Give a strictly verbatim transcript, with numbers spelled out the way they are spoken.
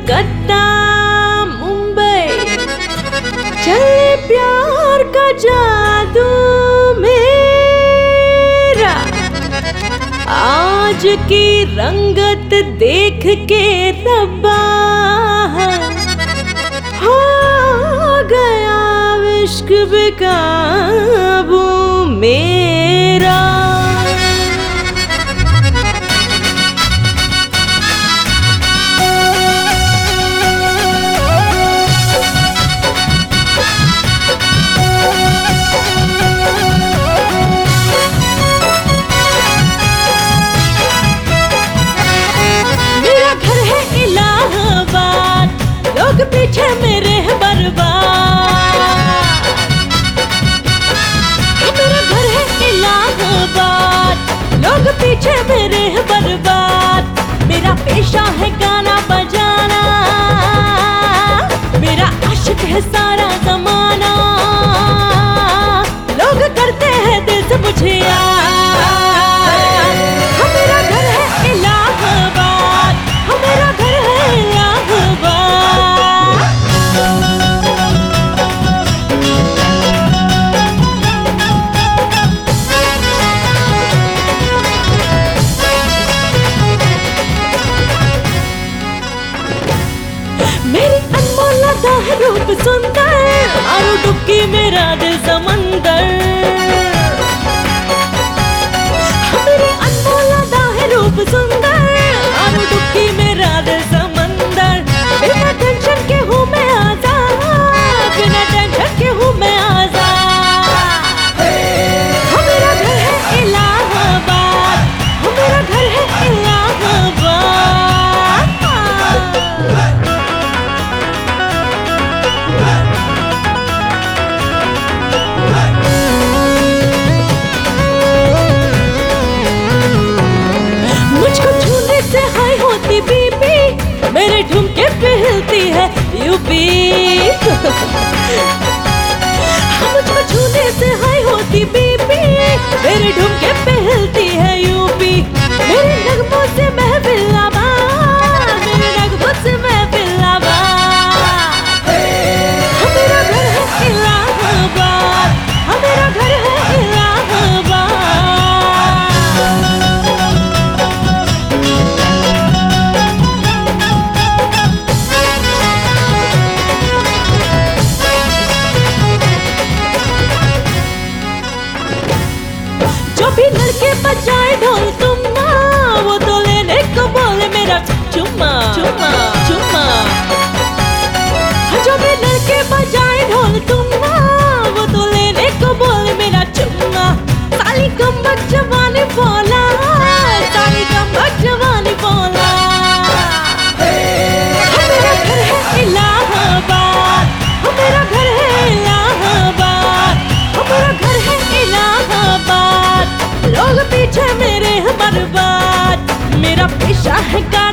कलकत्ता मुंबई चले प्यार का जादू मेरा। आज की रंगत देख के रब्बा हो गया इश्क बेकाबू मेरा। लोग पीछे मेरे हैं बर्बाद, मेरा घर है इलाहाबाद। लोग पीछे मेरे हैं बर्बाद, मेरा पेशा है गाना बजाना, मेरा आशिक है सारा जमाना। लोग करते हैं दिल से मुझे यार, मेरा घर है इलाहाबाद, मेरा घर है इलाहाबाद। मेरी अनमोल अदा है रूप सुंदर, मारो डुबकी मेरा दिल समंदर। मेरी अनमोल अदा है रूप सुंदर, मारो डुबकी मेरा दिल समंदर। बिना टेंशन के हूँ मैं आजाद, बिना टेंशन के हूँ मैं आजाद। मेरा घर है इलाहाबाद, मेरा घर है इलाहाबाद। मुझको छूने से हाई होती बीपी, मेरे ठुमके पे हिलती है यूपी। मुझको छूने से हाई होती बीपी, मेरे ठुमके पे हिलती है यूपी। मेरे नगमों से महफिल आबाद, मेरे नगमों से महफिल आबाद। मेरा घर है इलाहाबाद, मेरा घर है इलाहाबाद। जो भी लड़के बजाए ढोल तुम ना, वो तो लेने को बोले मेरा चुम्मा चुम्मा चुम्मा। जो भी लड़के बजाए ढोल तुम ना, वो तो लेने को बोले मेरा चुम्मा। साली कमबख्त जवानी बोला, साली कमबख्त जवानी बोला। मेरा घर है इलाहाबाद, मेरा घर है इलाहाबाद, मेरा घर है इलाहाबाद। लोग पीछे मेरे हैं बर्बाद, मेरा पेशा है